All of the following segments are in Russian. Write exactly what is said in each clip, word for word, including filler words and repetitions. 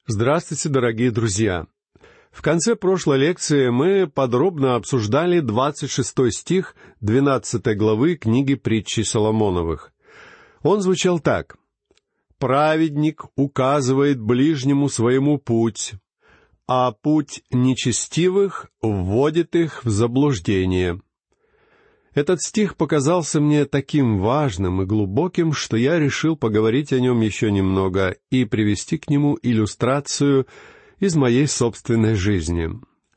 Здравствуйте, дорогие друзья! В конце прошлой лекции мы подробно обсуждали двадцать шестой стих двенадцатой главы книги Притчи Соломоновых. Он звучал так: «Праведник указывает ближнему своему путь, а путь нечестивых вводит их в заблуждение». Этот стих показался мне таким важным и глубоким, что я решил поговорить о нем еще немного и привести к нему иллюстрацию из моей собственной жизни.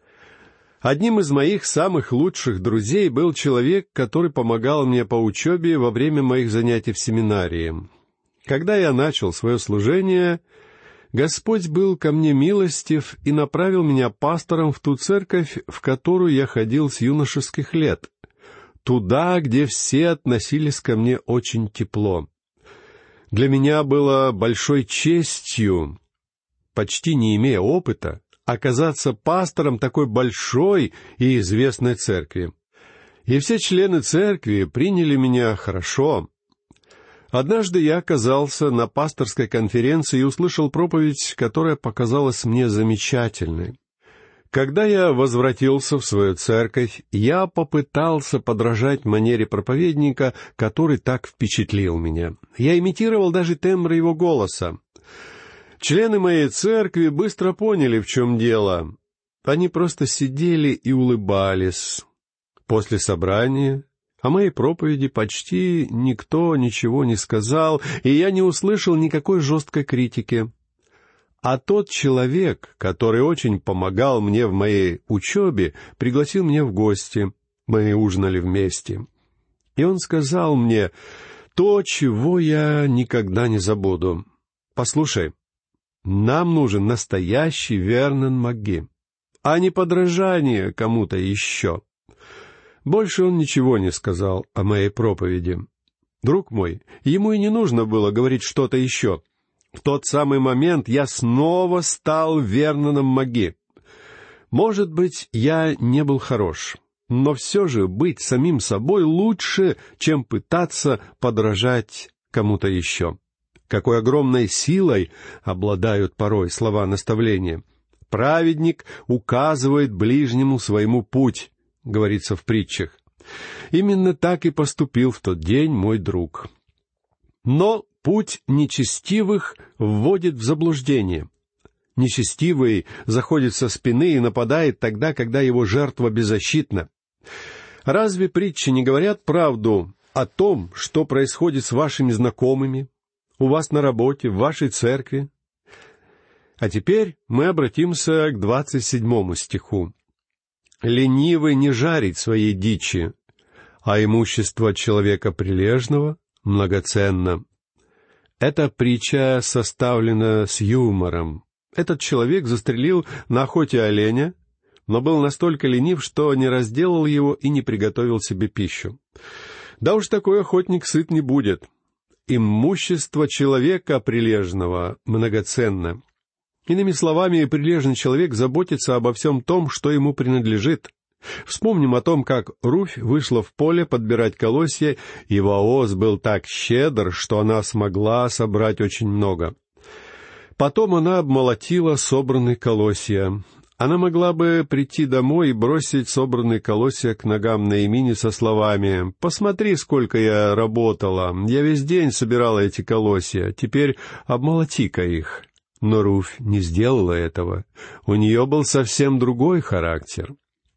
Одним из моих самых лучших друзей был человек, который помогал мне по учебе во время моих занятий в семинарии. Когда я начал свое служение, Господь был ко мне милостив и направил меня пастором в ту церковь, в которую я ходил с юношеских лет, туда, где все относились ко мне очень тепло. Для меня было большой честью, почти не имея опыта, оказаться пастором такой большой и известной церкви. И все члены церкви приняли меня хорошо. Однажды я оказался на пасторской конференции и услышал проповедь, которая показалась мне замечательной. Когда я возвратился в свою церковь, я попытался подражать манере проповедника, который так впечатлил меня. Я имитировал даже тембр его голоса. Члены моей церкви быстро поняли, в чем дело. Они просто сидели и улыбались. После собрания о моей проповеди почти никто ничего не сказал, и я не услышал никакой жесткой критики. А тот человек, который очень помогал мне в моей учебе, пригласил меня в гости. Мы ужинали вместе. И он сказал мне то, чего я никогда не забуду. «Послушай, нам нужен настоящий Вернон Маги, а не подражание кому-то еще». Больше он ничего не сказал о моей проповеди. Друг мой, ему и не нужно было говорить что-то еще. В тот самый момент я снова стал Верноном Маги. Может быть, я не был хорош, но все же быть самим собой лучше, чем пытаться подражать кому-то еще. Какой огромной силой обладают порой слова наставления. «Праведник указывает ближнему своему путь», говорится в притчах. Именно так и поступил в тот день мой друг. Но путь нечестивых вводит в заблуждение. Нечестивый заходит со спины и нападает тогда, когда его жертва беззащитна. Разве притчи не говорят правду о том, что происходит с вашими знакомыми, у вас на работе, в вашей церкви? А теперь мы обратимся к двадцать седьмому стиху. «Ленивый не жарит своей дичи, а имущество человека прилежного многоценно». Эта притча составлена с юмором. Этот человек застрелил на охоте оленя, но был настолько ленив, что не разделал его и не приготовил себе пищу. Да уж такой охотник сыт не будет. Имущество человека прилежного многоценно. Иными словами, прилежный человек заботится обо всем том, что ему принадлежит. Вспомним о том, как Руфь вышла в поле подбирать колосья, и Вооз был так щедр, что она смогла собрать очень много. Потом она обмолотила собранные колосья. Она могла бы прийти домой и бросить собранные колосья к ногам Наимини со словами: «Посмотри, сколько я работала, я весь день собирала эти колосья, теперь обмолоти-ка их». Но Руфь не сделала этого. У нее был совсем другой характер.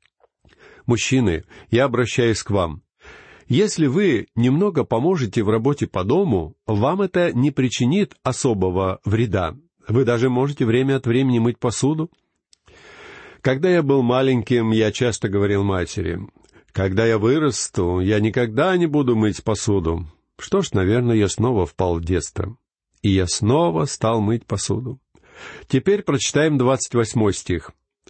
Мужчины, я обращаюсь к вам. Если вы немного поможете в работе по дому, вам это не причинит особого вреда. Вы даже можете время от времени мыть посуду. Когда я был маленьким, я часто говорил матери: «Когда я вырасту, я никогда не буду мыть посуду». Что ж, наверное, я снова впал в детство. И я снова стал мыть посуду. Теперь прочитаем двадцать восьмой стих.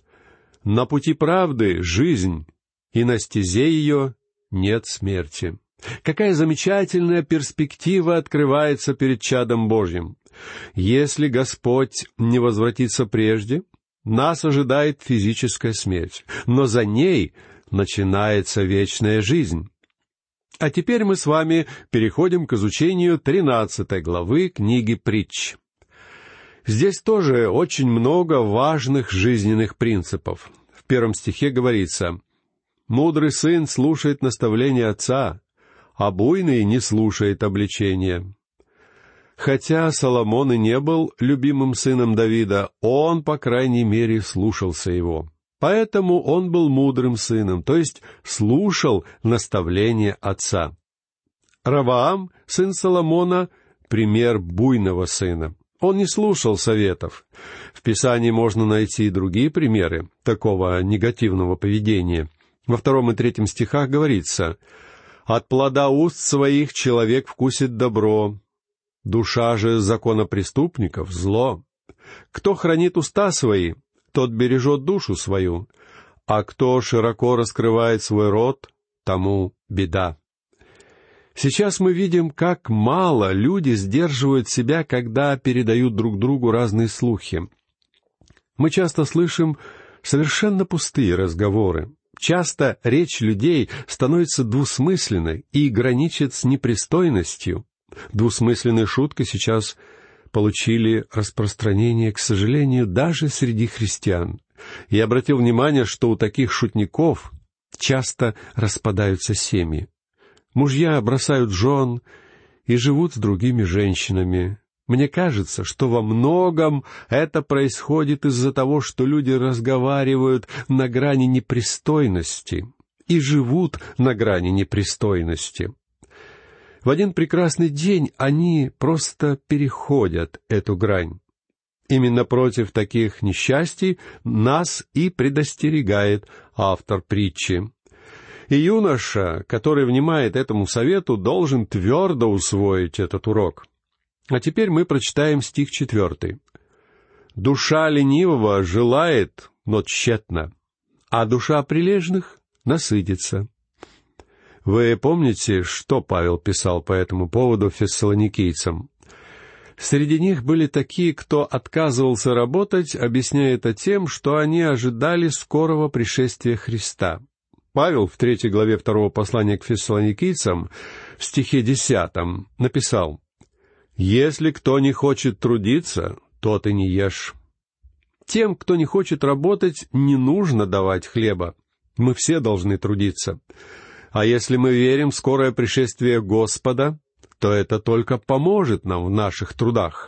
«На пути правды жизнь, и на стезе ее нет смерти». Какая замечательная перспектива открывается перед чадом Божьим. Если Господь не возвратится прежде, нас ожидает физическая смерть, но за ней начинается вечная жизнь. А теперь мы с вами переходим к изучению тринадцатой главы книги Притч. Здесь тоже очень много важных жизненных принципов. В первом стихе говорится: «Мудрый сын слушает наставления отца, а буйный не слушает обличения». Хотя Соломон и не был любимым сыном Давида, он, по крайней мере, слушался его. Поэтому он был мудрым сыном, то есть слушал наставления отца. Ровоам, сын Соломона, пример буйного сына. Он не слушал советов. В Писании можно найти и другие примеры такого негативного поведения. Во втором и третьем стихах говорится: «От плода уст своих человек вкусит добро, душа же законопреступников — зло. Кто хранит уста свои, тот бережет душу свою, а кто широко раскрывает свой рот, тому беда». Сейчас мы видим, как мало люди сдерживают себя, когда передают друг другу разные слухи. Мы часто слышим совершенно пустые разговоры. Часто речь людей становится двусмысленной и граничит с непристойностью. Двусмысленные шутки сейчас получили распространение, к сожалению, даже среди христиан. Я обратил внимание, что у таких шутников часто распадаются семьи. Мужья бросают жен и живут с другими женщинами. Мне кажется, что во многом это происходит из-за того, что люди разговаривают на грани непристойности и живут на грани непристойности. В один прекрасный день они просто переходят эту грань. Именно против таких несчастий нас и предостерегает автор притчи. И юноша, который внимает этому совету, должен твердо усвоить этот урок. А теперь мы прочитаем стих четвертый. «Душа ленивого желает, но тщетно, а душа прилежных насытится». Вы помните, что Павел писал по этому поводу фессалоникийцам? Среди них были такие, кто отказывался работать, объясняя это тем, что они ожидали скорого пришествия Христа. Павел в третьей главе второго послания к фессалоникийцам в стихе десятом написал: «Если кто не хочет трудиться, тот и не ешь». Тем, кто не хочет работать, не нужно давать хлеба. Мы все должны трудиться. А если мы верим в скорое пришествие Господа, то это только поможет нам в наших трудах.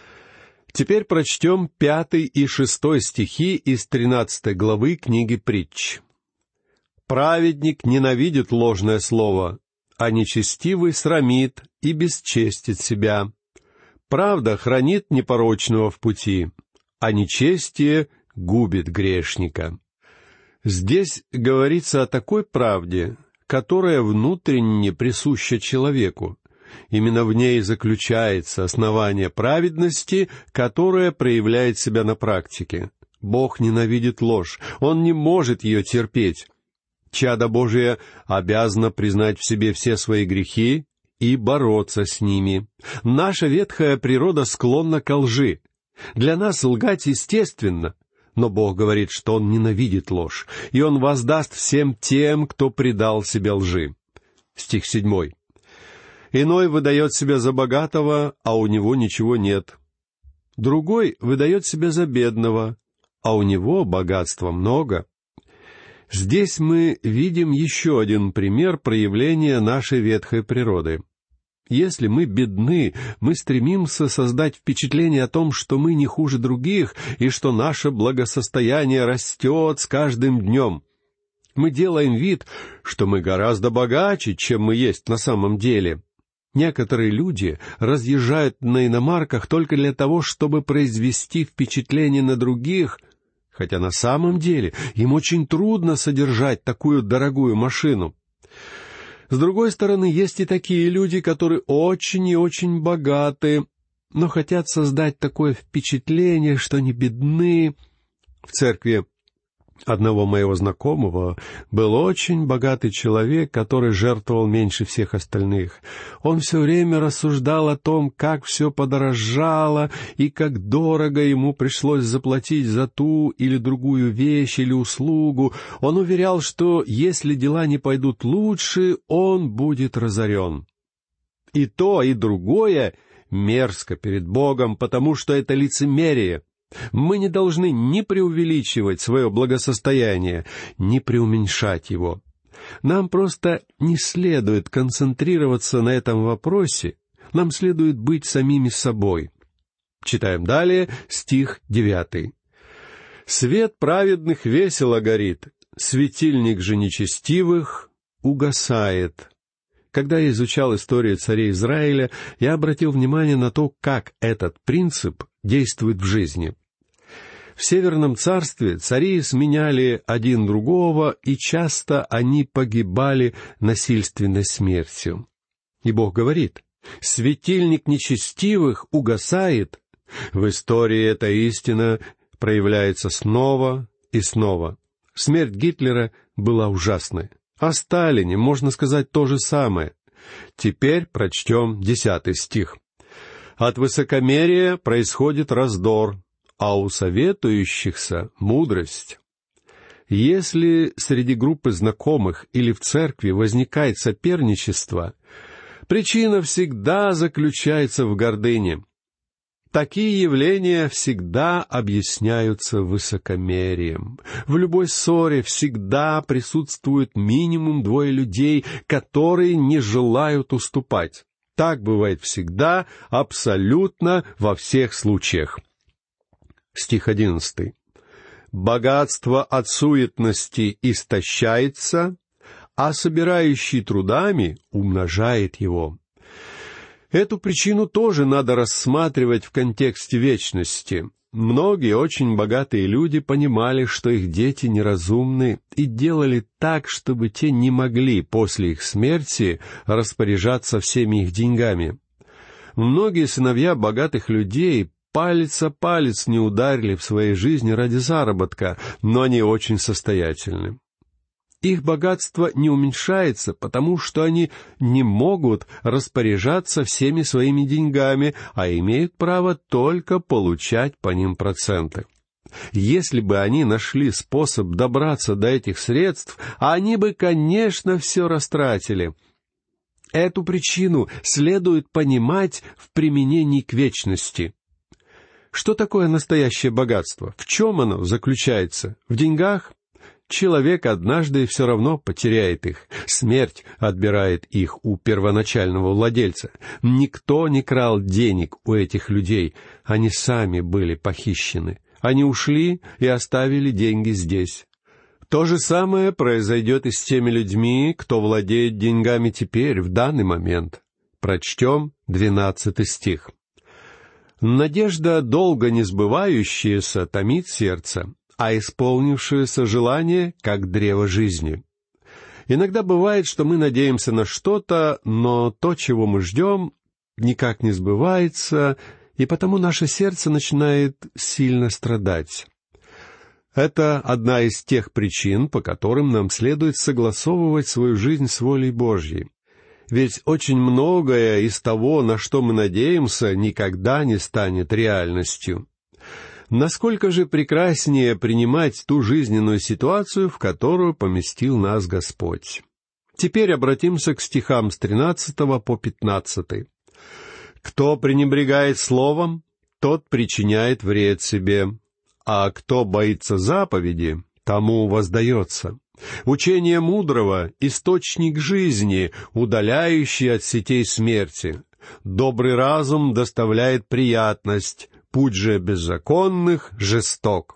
Теперь прочтем пятый и шестой стихи из тринадцатой главы книги Притч. «Праведник ненавидит ложное слово, а нечестивый срамит и бесчестит себя. Правда хранит непорочного в пути, а нечестие губит грешника». Здесь говорится о такой правде, которая внутренне присуща человеку. Именно в ней заключается основание праведности, которое проявляет себя на практике. Бог ненавидит ложь, Он не может ее терпеть. Чадо Божие обязано признать в себе все свои грехи и бороться с ними. Наша ветхая природа склонна ко лжи. Для нас лгать естественно, но Бог говорит, что Он ненавидит ложь, и Он воздаст всем тем, кто предал себя лжи. Стих седьмой. «Иной выдает себя за богатого, а у него ничего нет. Другой выдает себя за бедного, а у него богатства много». Здесь мы видим еще один пример проявления нашей ветхой природы. Если мы бедны, мы стремимся создать впечатление о том, что мы не хуже других, и что наше благосостояние растет с каждым днем. Мы делаем вид, что мы гораздо богаче, чем мы есть на самом деле. Некоторые люди разъезжают на иномарках только для того, чтобы произвести впечатление на других, хотя на самом деле им очень трудно содержать такую дорогую машину. С другой стороны, есть и такие люди, которые очень и очень богаты, но хотят создать такое впечатление, что они бедны. В церкви одного моего знакомого был очень богатый человек, который жертвовал меньше всех остальных. Он все время рассуждал о том, как все подорожало и как дорого ему пришлось заплатить за ту или другую вещь или услугу. Он уверял, что если дела не пойдут лучше, он будет разорен. И то, и другое мерзко перед Богом, потому что это лицемерие. Мы не должны ни преувеличивать свое благосостояние, ни преуменьшать его. Нам просто не следует концентрироваться на этом вопросе, нам следует быть самими собой. Читаем далее стих девятый. «Свет праведных весело горит, светильник же нечестивых угасает». Когда я изучал историю царей Израиля, я обратил внимание на то, как этот принцип действует в жизни. В Северном царстве цари сменяли один другого, и часто они погибали насильственной смертью. И Бог говорит: «Светильник нечестивых угасает». В истории эта истина проявляется снова и снова. Смерть Гитлера была ужасной. О Сталине можно сказать то же самое. Теперь прочтем десятый стих. «От высокомерия происходит раздор, а у советующихся мудрость». Если среди группы знакомых или в церкви возникает соперничество, причина всегда заключается в гордыне. Такие явления всегда объясняются высокомерием. В любой ссоре всегда присутствует минимум двое людей, которые не желают уступать. Так бывает всегда, абсолютно во всех случаях. Стих одиннадцатый. «Богатство от суетности истощается, а собирающий трудами умножает его». Эту причину тоже надо рассматривать в контексте вечности. Многие очень богатые люди понимали, что их дети неразумны, и делали так, чтобы те не могли после их смерти распоряжаться всеми их деньгами. Многие сыновья богатых людей палец о палец не ударили в своей жизни ради заработка, но они очень состоятельны. Их богатство не уменьшается, потому что они не могут распоряжаться всеми своими деньгами, а имеют право только получать по ним проценты. Если бы они нашли способ добраться до этих средств, они бы, конечно, все растратили. Эту причину следует понимать в применении к вечности. Что такое настоящее богатство? В чем оно заключается? В деньгах? Человек однажды все равно потеряет их. Смерть отбирает их у первоначального владельца. Никто не крал денег у этих людей. Они сами были похищены. Они ушли и оставили деньги здесь. То же самое произойдет и с теми людьми, кто владеет деньгами теперь, в данный момент. Прочтем двенадцатый стих. «Надежда, долго не сбывающаяся, томит сердце, а исполнившееся желание, как древо жизни». Иногда бывает, что мы надеемся на что-то, но то, чего мы ждем, никак не сбывается, и потому наше сердце начинает сильно страдать. Это одна из тех причин, по которым нам следует согласовывать свою жизнь с волей Божьей. Ведь очень многое из того, на что мы надеемся, никогда не станет реальностью. Насколько же прекраснее принимать ту жизненную ситуацию, в которую поместил нас Господь. Теперь обратимся к стихам с тринадцатого по пятнадцатый. «Кто пренебрегает словом, тот причиняет вред себе, а кто боится заповеди, тому воздается. Учение мудрого — источник жизни, удаляющий от сетей смерти. Добрый разум доставляет приятность, путь же беззаконных жесток».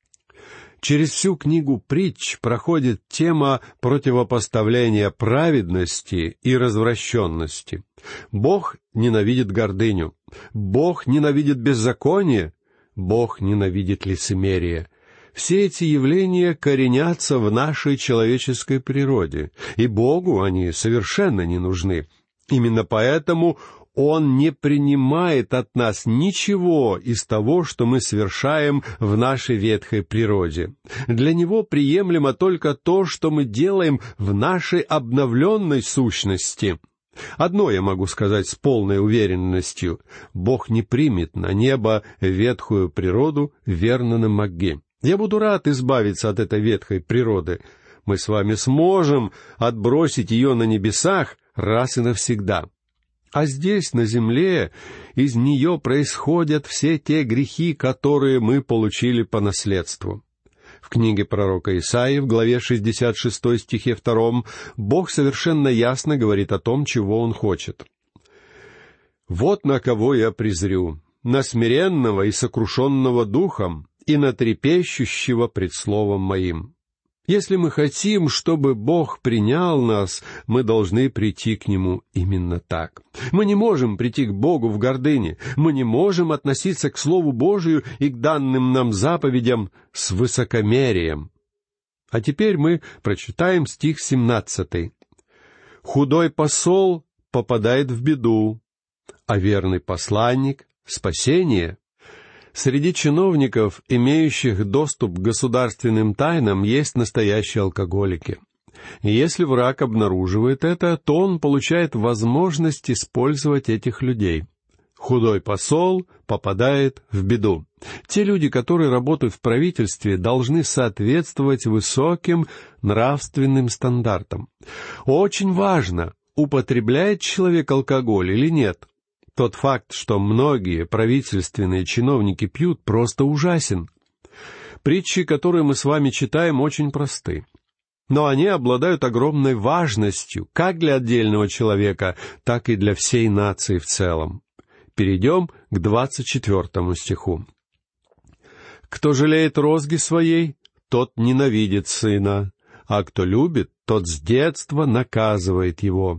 Через всю книгу притч проходит тема противопоставления праведности и развращенности. Бог ненавидит гордыню, Бог ненавидит беззаконие, Бог ненавидит лицемерие. Все эти явления коренятся в нашей человеческой природе, и Богу они совершенно не нужны. Именно поэтому Он не принимает от нас ничего из того, что мы совершаем в нашей ветхой природе. Для Него приемлемо только то, что мы делаем в нашей обновленной сущности. Одно я могу сказать с полной уверенностью: Бог не примет на небо ветхую природу Вернона Макги. Я буду рад избавиться от этой ветхой природы. Мы с вами сможем отбросить ее на небесах раз и навсегда. А здесь, на земле, из нее происходят все те грехи, которые мы получили по наследству. В книге пророка Исаии, в главе шестьдесят шестой стихе втором, Бог совершенно ясно говорит о том, чего Он хочет. «Вот на кого я презрю, на смиренного и сокрушенного духом, и на трепещущего пред словом моим». Если мы хотим, чтобы Бог принял нас, мы должны прийти к Нему именно так. Мы не можем прийти к Богу в гордыне, мы не можем относиться к Слову Божию и к данным нам заповедям с высокомерием. А теперь мы прочитаем стих семнадцатый. «Худой посол попадает в беду, а верный посланник — спасение». Среди чиновников, имеющих доступ к государственным тайнам, есть настоящие алкоголики. И если враг обнаруживает это, то он получает возможность использовать этих людей. Худой посол попадает в беду. Те люди, которые работают в правительстве, должны соответствовать высоким нравственным стандартам. Очень важно, употребляет человек алкоголь или нет. Тот факт, что многие правительственные чиновники пьют, просто ужасен. Притчи, которые мы с вами читаем, очень просты. Но они обладают огромной важностью как для отдельного человека, так и для всей нации в целом. Перейдем к двадцать четвертому стиху. «Кто жалеет розги своей, тот ненавидит сына, а кто любит, тот с детства наказывает его».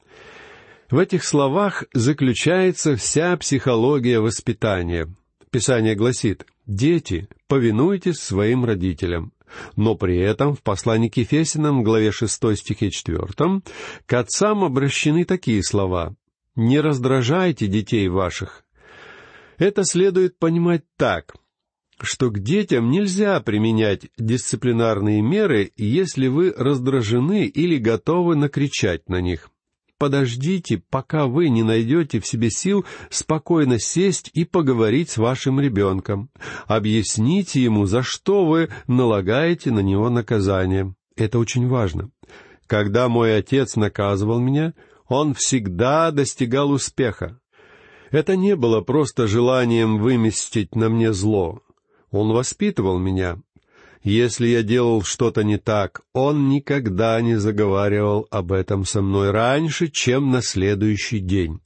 В этих словах заключается вся психология воспитания. Писание гласит: «Дети, повинуйтесь своим родителям». Но при этом в послании к Ефесянам, главе шестой, стихе четвертом, к отцам обращены такие слова: «Не раздражайте детей ваших». Это следует понимать так, что к детям нельзя применять дисциплинарные меры, если вы раздражены или готовы накричать на них. Подождите, пока вы не найдете в себе сил спокойно сесть и поговорить с вашим ребенком. Объясните ему, за что вы налагаете на него наказание. Это очень важно. Когда мой отец наказывал меня, он всегда достигал успеха. Это не было просто желанием выместить на мне зло. Он воспитывал меня. Если я делал что-то не так, он никогда не заговаривал об этом со мной раньше, чем на следующий день.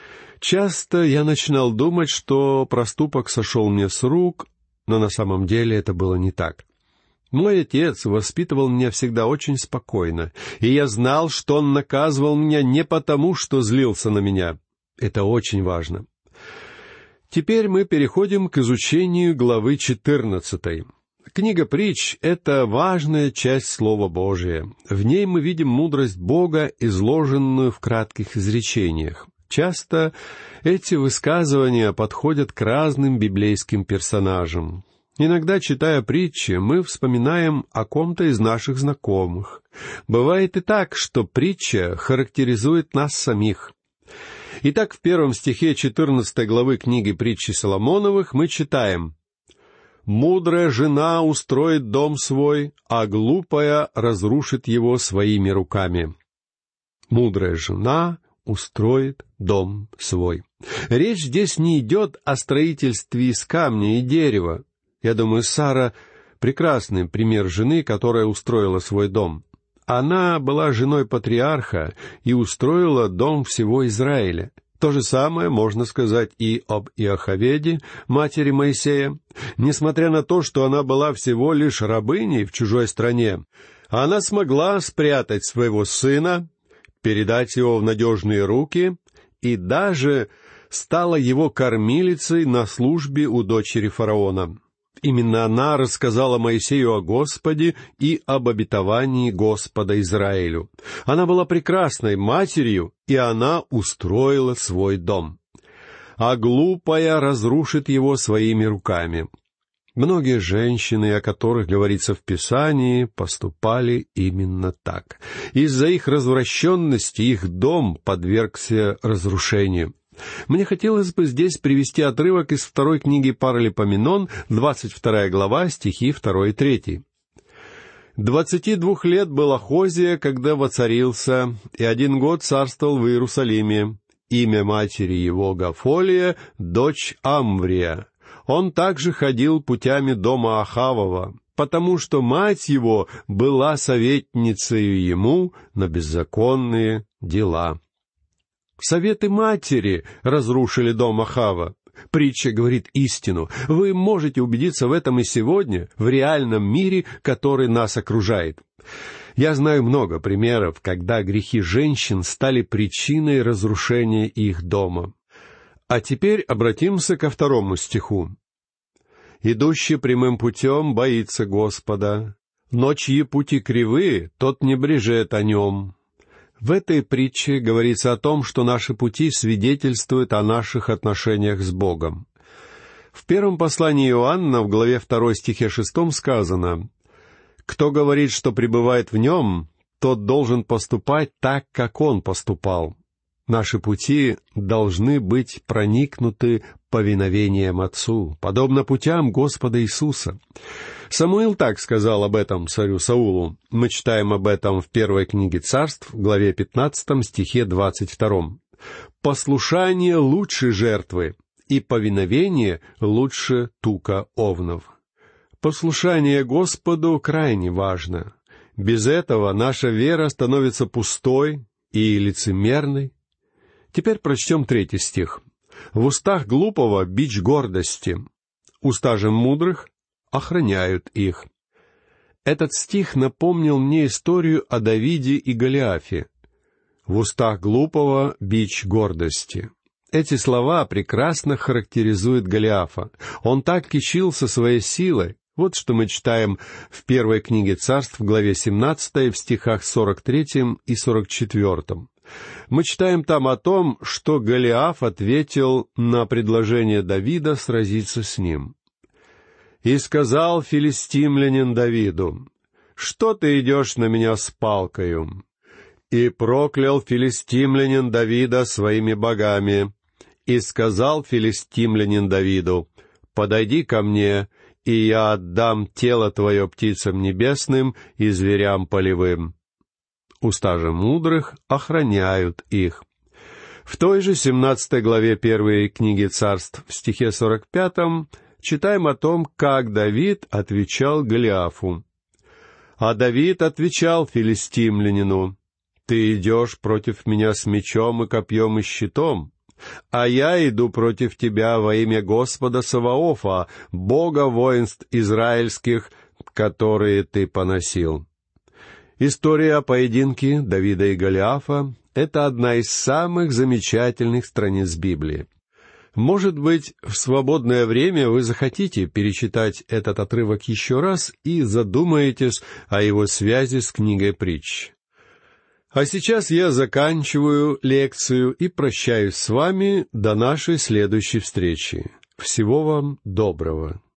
Часто я начинал думать, что проступок сошел мне с рук, но на самом деле это было не так. Мой отец воспитывал меня всегда очень спокойно, и я знал, что он наказывал меня не потому, что злился на меня. Это очень важно. Теперь мы переходим к изучению главы четырнадцатой. Книга притч — это важная часть Слова Божия. В ней мы видим мудрость Бога, изложенную в кратких изречениях. Часто эти высказывания подходят к разным библейским персонажам. Иногда, читая притчи, мы вспоминаем о ком-то из наших знакомых. Бывает и так, что притча характеризует нас самих. Итак, в первом стихе четырнадцатой главы книги притчи Соломоновых мы читаем: «Мудрая жена устроит дом свой, а глупая разрушит его своими руками». Мудрая жена устроит дом свой. Речь здесь не идет о строительстве из камня и дерева. Я думаю, Сара — прекрасный пример жены, которая устроила свой дом. Она была женой патриарха и устроила дом всего Израиля. То же самое можно сказать и об Иохаведе, матери Моисея. Несмотря на то, что она была всего лишь рабыней в чужой стране, она смогла спрятать своего сына, передать его в надежные руки и даже стала его кормилицей на службе у дочери фараона. Именно она рассказала Моисею о Господе и об обетовании Господа Израилю. Она была прекрасной матерью, и она устроила свой дом. А глупая разрушит его своими руками. Многие женщины, о которых говорится в Писании, поступали именно так. Из-за их развращенности их дом подвергся разрушению. Мне хотелось бы здесь привести отрывок из второй книги Паралипоменон, двадцать вторая глава, стихи второй и третий. «Двадцати двух лет был Ахозия, когда воцарился, и один год царствовал в Иерусалиме. имя матери его Гафолия, дочь Амврия. Он также ходил путями дома Ахавова, потому что мать его была советницею ему на беззаконные дела». Советы матери разрушили дом Ахава. Притча говорит истину. Вы можете убедиться в этом и сегодня, в реальном мире, который нас окружает. Я знаю много примеров, когда грехи женщин стали причиной разрушения их дома. А теперь обратимся ко второму стиху. «Идущий прямым путем боится Господа, но чьи пути кривые, тот не брежет о нем». В этой притче говорится о том, что наши пути свидетельствуют о наших отношениях с Богом. В первом послании Иоанна, в главе второй стихе шестом сказано: «Кто говорит, что пребывает в Нем, тот должен поступать так, как Он поступал». Наши пути должны быть проникнуты повиновением Отцу, подобно путям Господа Иисуса. Самуил так сказал об этом царю Саулу. Мы читаем об этом в первой книге Царств, в главе пятнадцатом, стихе двадцать втором. «Послушание лучше жертвы, и повиновение лучше тука овнов». Послушание Господу крайне важно. Без этого наша вера становится пустой и лицемерной. Теперь прочтем третий стих. «В устах глупого бич гордости, уста же мудрых охраняют их». Этот стих напомнил мне историю о Давиде и Голиафе. «В устах глупого бич гордости». Эти слова прекрасно характеризуют Голиафа. Он так кичился своей силой. Вот что мы читаем в первой книге Царств, в главе семнадцатой, в стихах сорок третьем и сорок четвертом. Мы читаем там о том, что Голиаф ответил на предложение Давида сразиться с ним. «И сказал филистимлянин Давиду: что ты идешь на меня с палкою? И проклял филистимлянин Давида своими богами. И сказал филистимлянин Давиду: подойди ко мне, и я отдам тело твое птицам небесным и зверям полевым». Уста же мудрых охраняют их. В той же семнадцатой главе первой книги Царств, в стихе сорок пятом, читаем о том, как Давид отвечал Голиафу. «А Давид отвечал филистимлянину: ты идешь против меня с мечом и копьем и щитом, а я иду против тебя во имя Господа Саваофа, Бога воинств израильских, которые ты поносил». История о поединке Давида и Голиафа — это одна из самых замечательных страниц Библии. Может быть, в свободное время вы захотите перечитать этот отрывок еще раз и задумаетесь о его связи с книгой Притч. А сейчас я заканчиваю лекцию и прощаюсь с вами до нашей следующей встречи. Всего вам доброго.